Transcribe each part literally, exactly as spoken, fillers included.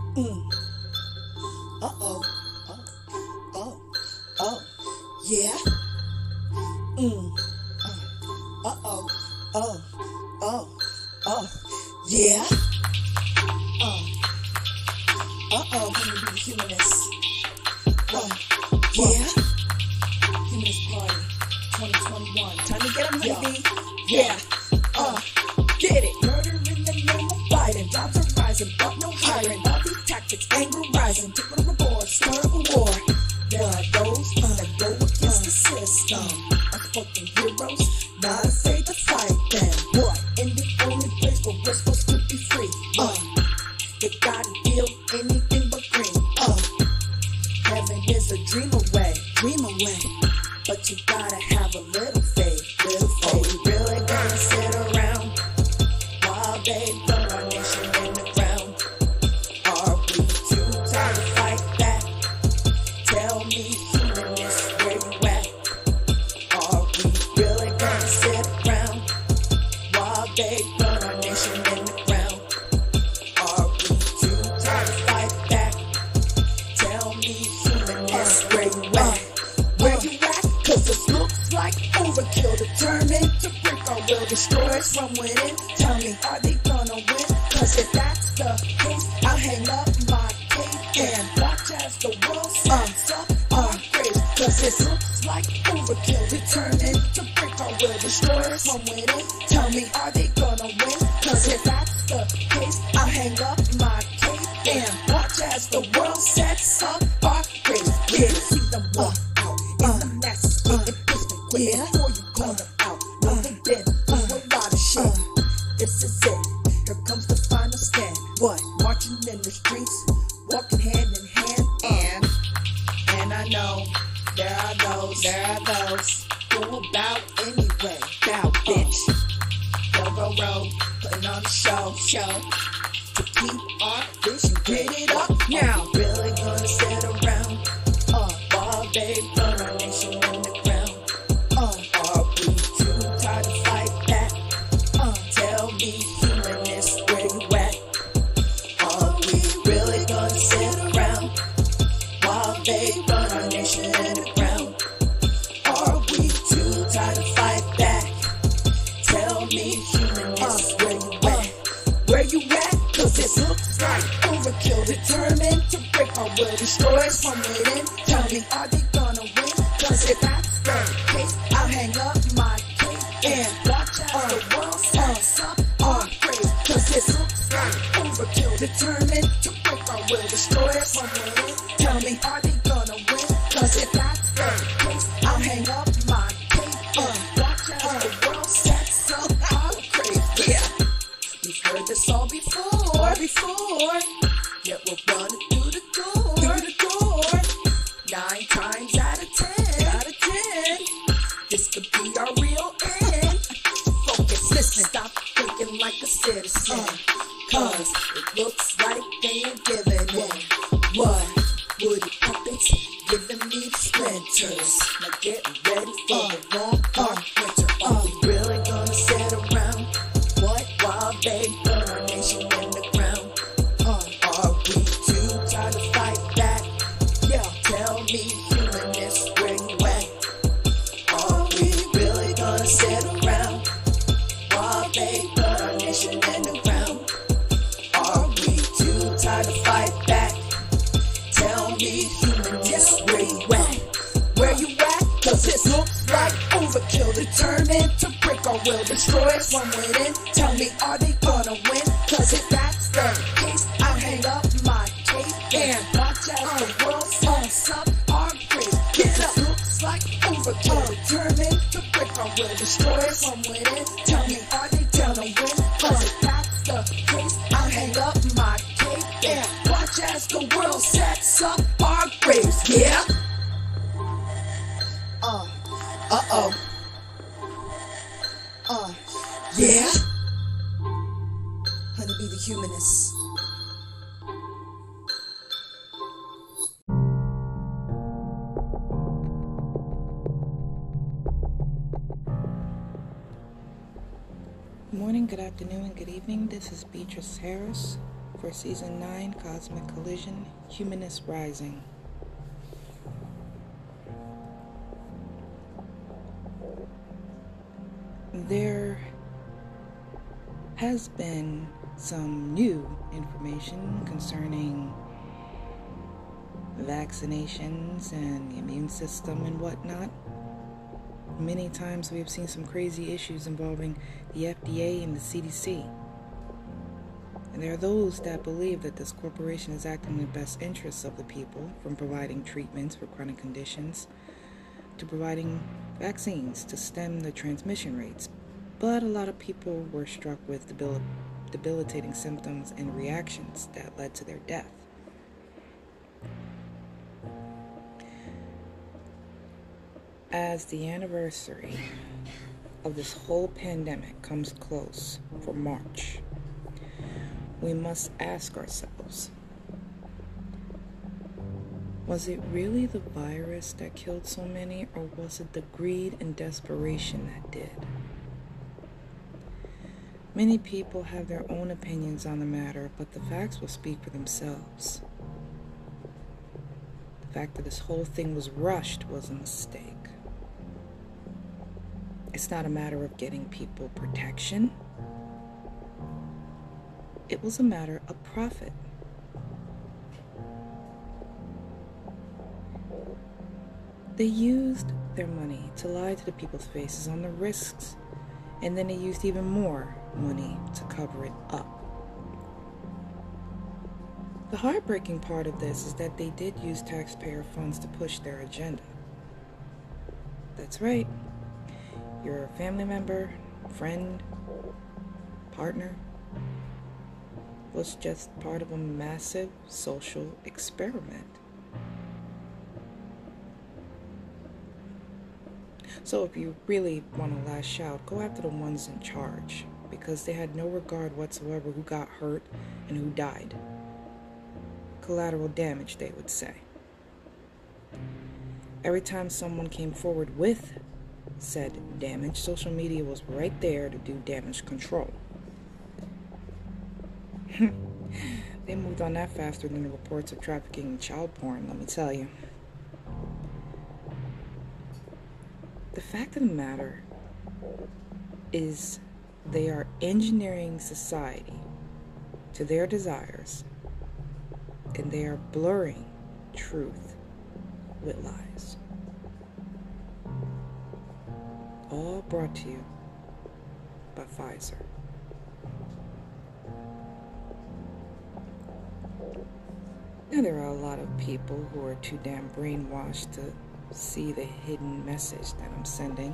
Mm. Uh-oh. Oh. Oh. Oh. Yeah. Mm. Uh. Uh-oh. Oh. Oh. Oh. Yeah. Uh. Uh-oh. Let me be the humanist. Uh. Yeah. Humanist Party twenty twenty-one. Time to get them, honey. Yeah. Uh. Get it. Murder in the name of Biden. Jobs are rising, but no hiring. All these tactics, anger rising. Take what reward, start a war. There are those uh, that go against the system. Unspoken heroes, not afraid to fight them. What? In the only place where we're supposed to be free. Uh, they gotta deal anything but green. Uh, heaven is a dream away, dream away. But you gotta have a little faith, little faith. Are we really gonna sit around while they burn our nation in the ground? Are we too tired to fight back? Tell me, humanists, where you at? Are we really gonna sit around while they burn our nation in the ground? Are we too tired to fight back? Tell me, humanists, where you at? Where you at? Cause this looks like overkill, determined to break our will, destroy us from within. Tell me, are they gonna win? Cause if that's the case, I'll hang up my cape and watch as the world sets up our graves. Cause this looks like overkill, determined to break our will, destroy us from within. Tell me, are they gonna win? Cause if that's the case, I'll hang up my cape and watch as the world sets up our graves. Yeah, see them walk out in the masses, getting pissed and quit before you call them out. No, they've been through a lot of shit. This is it. Here comes the final stand. What? Marching in the streets, walking hand in hand. And, and I know there are those, there are those who about anyway. Bow, bitch. Go, go, road, putting on the show, show. To keep our vision, get it up now. Are we really gonna sit around uh, while they burn our nation in the ground? Uh, are we too tired to fight back? Uh, tell me, humanists, where you at? Are we really gonna sit around while they burn our nation in the ground? Are we too tired to fight back? Tell me, humanists, where you at? Where you at? Cause this looks like overkill, determined to break our will, destroy us from within. Tell me, are they gonna win? Cause if that's the case, I'll hang up my cape and watch as the world sets up our praise. Cause this looks like overkill, determined to break our will, destroy us from within. Tell me, are they gonna win? Cause if that's the case, I'll hang up my cape and watch as the world sets up our praise. Yeah, we've heard this all before, before. Yet we're running through the door, through the door. Nine times out of ten, out of ten. This could be our real end. Focus, listen, stop thinking like a citizen. Uh, Cause it looks like they ain't giving in. What? Woody puppets giving me the splinters. Now get ready for uh, the long, dark winter. Are we really gonna sit around? What? While they burn our nation in the ground? Uh, are we too tired to fight back? Yeah, tell me, humanists, where you at? Are we really gonna sit around while they burn our nation in the ground? Are we too tired to fight back? Tell me, humanists, where you at? Where you at? Cause this looks like overkill, determined to break our will, destroy us from within. Tell me, are they gonna win? Cause if that's the case, I'll hang up my cape and watch as the world sets up our graves. This looks like overkill, determined to break our will, destroy us from within. Tell me, are they gonna win? Cause if that's the case, I'll hang up my cape and watch as the world sets up our graves. Yeah. Uh. Uh oh. Uh. Yeah. Honey, be the humanist. Morning, good afternoon, and good evening. This is Beatrice Harris for Season nine, Cosmic Collision, Humanist Rising. There has been some new information concerning vaccinations and the immune system and whatnot. Many times we have seen some crazy issues involving the F D A and the C D C. And there are those that believe that this corporation is acting in the best interests of the people, from providing treatments for chronic conditions to providing vaccines to stem the transmission rates. But a lot of people were struck with debil- debilitating symptoms and reactions that led to their death. As the anniversary of this whole pandemic comes close for March, we must ask ourselves, was it really the virus that killed so many, or was it the greed and desperation that did? Many people have their own opinions on the matter, but the facts will speak for themselves. The fact that this whole thing was rushed was a mistake. It's not a matter of getting people protection. It was a matter of profit. They used their money to lie to the people's faces on the risks, and then they used even more money to cover it up. The heartbreaking part of this is that they did use taxpayer funds to push their agenda. That's right. Your family member, friend, partner was just part of a massive social experiment. So if you really want to lash out, go after the ones in charge, because they had no regard whatsoever who got hurt and who died. Collateral damage, they would say. Every time someone came forward with said damage, social media was right there to do damage control. They moved on that faster than the reports of trafficking and child porn, let me tell you. The fact of the matter is they are engineering society to their desires, and they are blurring truth with lies. All brought to you by Pfizer. Now, there are a lot of people who are too damn brainwashed to see the hidden message that I'm sending.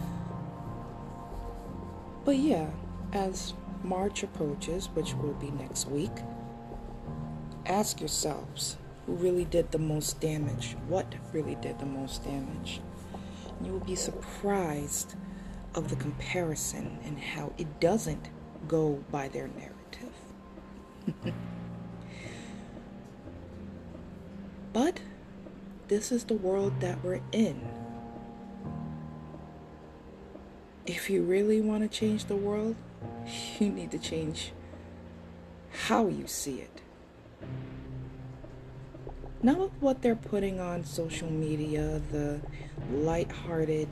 But yeah, as March approaches, which will be next week, ask yourselves who really did the most damage, what really did the most damage. You will be surprised of the comparison and how it doesn't go by their narrative. But this is the world that we're in. If you really want to change the world, you need to change how you see it. Not what they're putting on social media, the light-hearted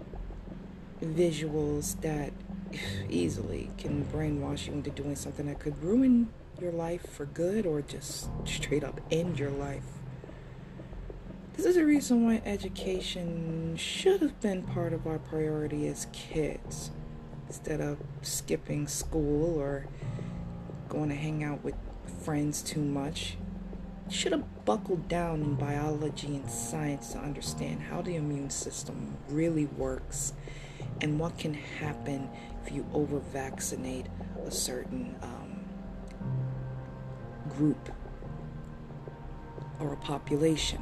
visuals that easily can brainwash you into doing something that could ruin your life for good or just straight up end your life. This is a reason why education should have been part of our priority as kids, instead of skipping school or going to hang out with friends too much. Should have buckled down in biology and science to understand how the immune system really works and what can happen if you over-vaccinate a certain um, group or a population.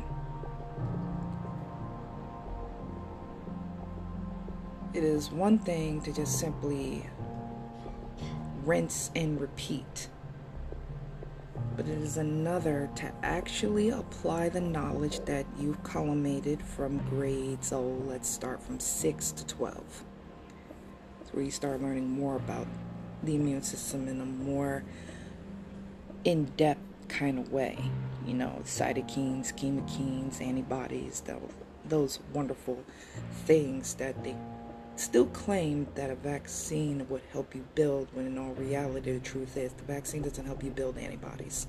It is one thing to just simply rinse and repeat, but it is another to actually apply the knowledge that you've culminated from grades, oh, let's start from six to twelve. It's where you start learning more about the immune system in a more in-depth kind of way. You know, cytokines, chemokines, antibodies, those, those wonderful things that they still claim that a vaccine would help you build, when in all reality the truth is the vaccine doesn't help you build antibodies.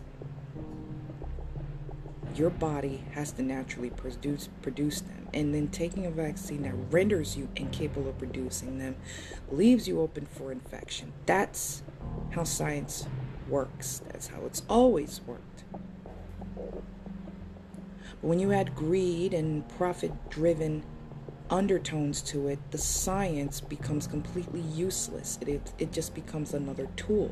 Your body has to naturally produce produce them, and then taking a vaccine that renders you incapable of producing them leaves you open for infection. That's how science works. That's how it's always worked. But when you add greed and profit-driven undertones to it, the science becomes completely useless. It, it, it just becomes another tool.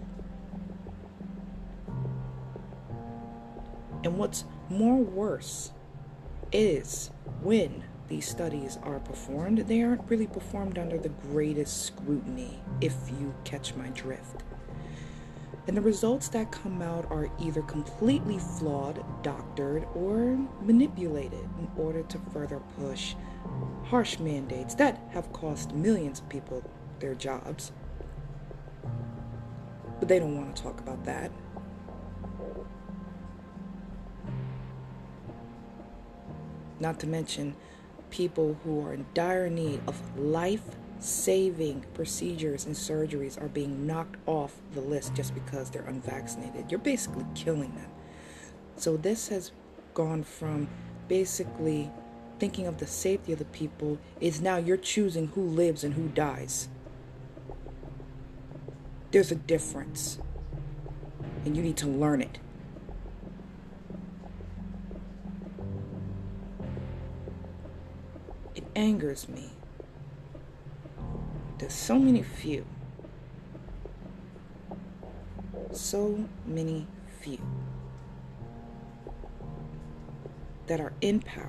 And what's more worse is when these studies are performed, they aren't really performed under the greatest scrutiny, if you catch my drift. And the results that come out are either completely flawed, doctored, or manipulated in order to further push harsh mandates that have cost millions of people their jobs. But they don't want to talk about that. Not to mention people who are in dire need of life-saving procedures and surgeries are being knocked off the list just because they're unvaccinated. You're basically killing them. So this has gone from basically thinking of the safety of the people is now you're choosing who lives and who dies. There's a difference, and you need to learn it. It angers me. There's so many few. So many few that are in power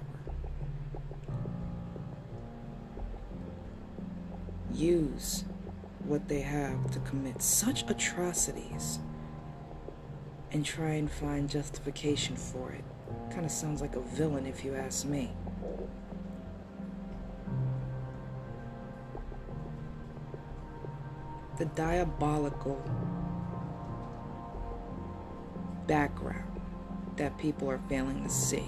use what they have to commit such atrocities and try and find justification for it. Kind of sounds like a villain, if you ask me. The diabolical background that people are failing to see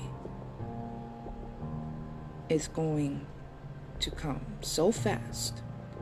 is going to come so fast,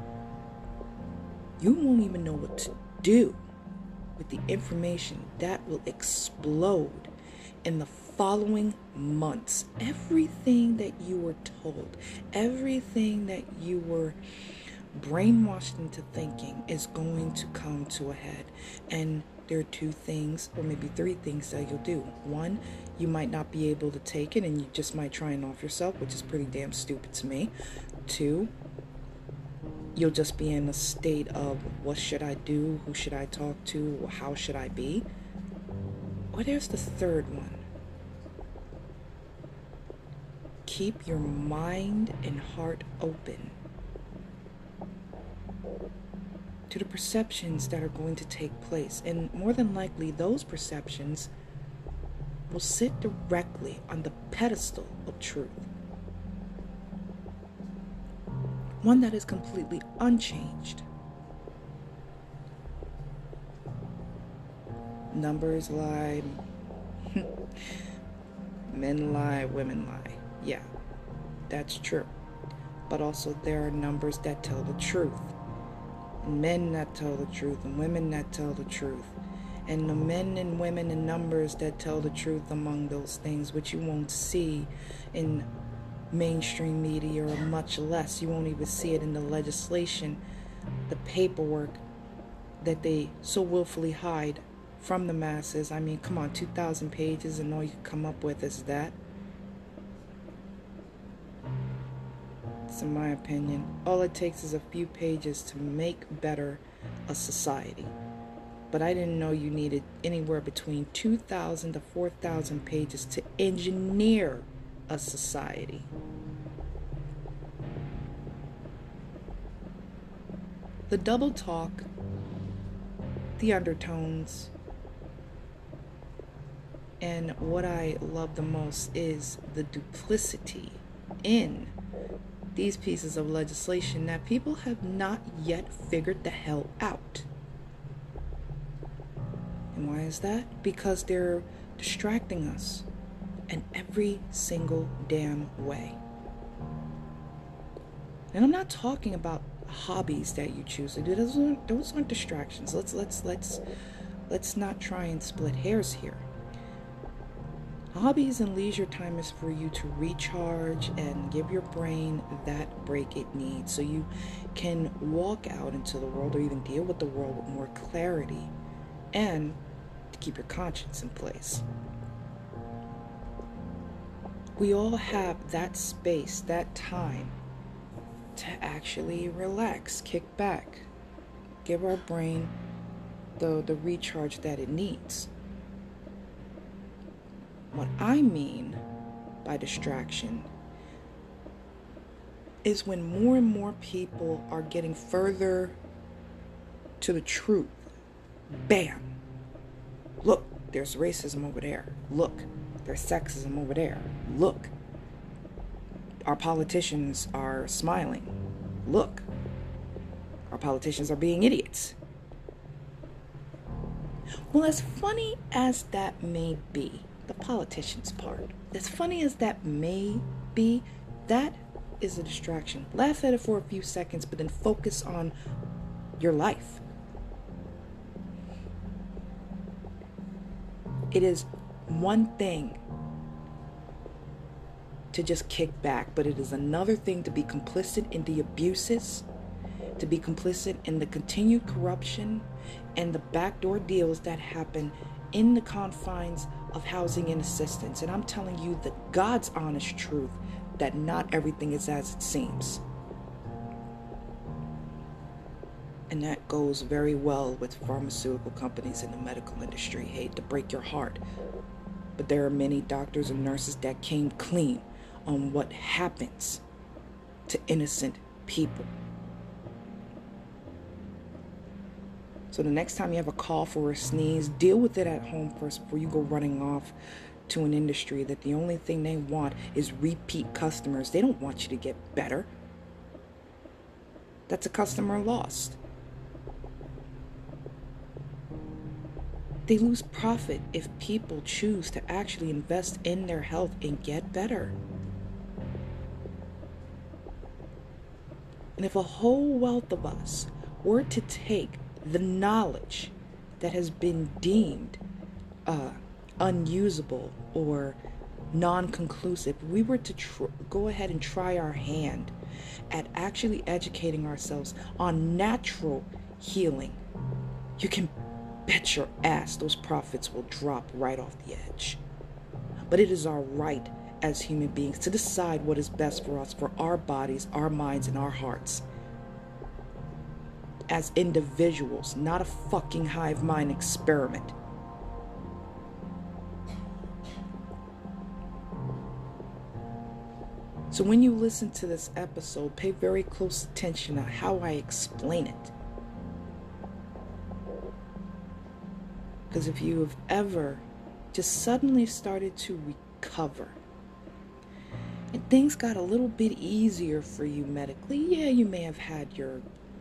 you won't even know what to do with the information that will explode in the following months. Everything that you were told, everything that you were brainwashed into thinking is going to come to a head. And there are two things, or maybe three things that you'll do. One, you might not be able to take it and you just might try and off yourself, which is pretty damn stupid to me. Two, you'll just be in a state of what should I do, who should I talk to, how should I be? Or there's the third one. Keep your mind and heart open to the perceptions that are going to take place, and more than likely those perceptions will sit directly on the pedestal of truth, one that is completely unchanged. Numbers lie, men lie, women lie. Yeah, that's true. But also there are numbers that tell the truth. Men that tell the truth and women that tell the truth, and the men and women and numbers that tell the truth among those things, which you won't see in mainstream media, or much less you won't even see it in the legislation, the paperwork that they so willfully hide from the masses. I mean, come on, two thousand pages and all you come up with is that. In my opinion, all it takes is a few pages to make better a society. But I didn't know you needed anywhere between two thousand to four thousand pages to engineer a society. The double talk, the undertones, and what I love the most is the duplicity in these pieces of legislation that people have not yet figured the hell out. why is that? Because they're distracting us in every single damn way. And I'm not talking about hobbies that you choose to do. Those aren't, those aren't distractions. Let's let's let's let's not try and split hairs here. Hobbies and leisure time is for you to recharge and give your brain that break it needs so you can walk out into the world or even deal with the world with more clarity and to keep your conscience in place. We all have that space, that time to actually relax, kick back, give our brain the, the recharge that it needs. What I mean by distraction is when more and more people are getting further to the truth. Bam! Look, there's racism over there. Look, there's sexism over there. Look, our politicians are smiling. Look, our politicians are being idiots. Well, as funny as that may be, the politicians part, as funny as that may be, that is a distraction. Laugh at it for a few seconds, but then focus on your life. It is one thing to just kick back, but it is another thing to be complicit in the abuses, to be complicit in the continued corruption and the backdoor deals that happen in the confines of housing and assistance. And I'm telling you the God's honest truth that not everything is as it seems. And that goes very well with pharmaceutical companies in the medical industry. Hate to break your heart, but there are many doctors and nurses that came clean on what happens to innocent people. So the next time you have a cough or a sneeze, deal with it at home first before you go running off to an industry that the only thing they want is repeat customers. They don't want you to get better. That's a customer lost. They lose profit if people choose to actually invest in their health and get better. And if a whole wealth of us were to take the knowledge that has been deemed uh, unusable or non-conclusive, we were to tr- go ahead and try our hand at actually educating ourselves on natural healing, you can bet your ass those profits will drop right off the edge. But it is our right as human beings to decide what is best for us, for our bodies, our minds, and our hearts. As individuals, not a fucking hive mind experiment. So when you listen to this episode, pay very close attention to how I explain it. Because if you have ever just suddenly started to recover and things got a little bit easier for you medically, yeah, you may have had your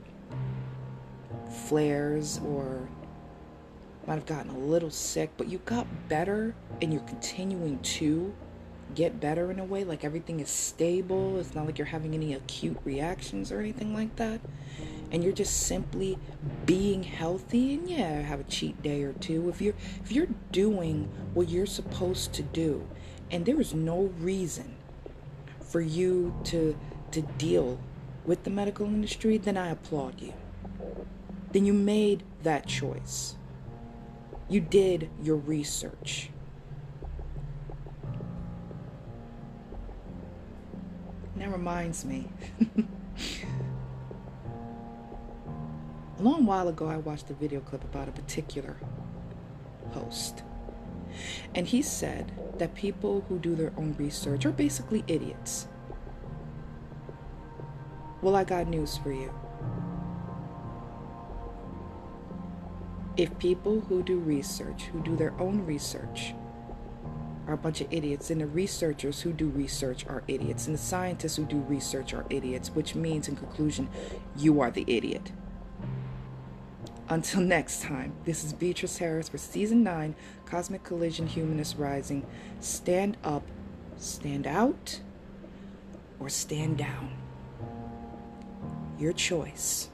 flares or might have gotten a little sick, but you got better and you're continuing to get better in a way, like everything is stable. It's not like you're having any acute reactions or anything like that, and you're just simply being healthy. And yeah, have a cheat day or two if you're if you're doing what you're supposed to do, and there is no reason for you to to deal with the medical industry, then I applaud you. Then you made that choice. You did your research. And that reminds me. A long while ago, I watched a video clip about a particular host. And he said that people who do their own research are basically idiots. Well, I got news for you. If people who do research, who do their own research, are a bunch of idiots, and the researchers who do research are idiots, and the scientists who do research are idiots, which means, in conclusion, you are the idiot. Until next time, this is Beatrice Harris for Season nine, Cosmic Collision Humanist Rising. Stand up, stand out, or stand down. Your choice.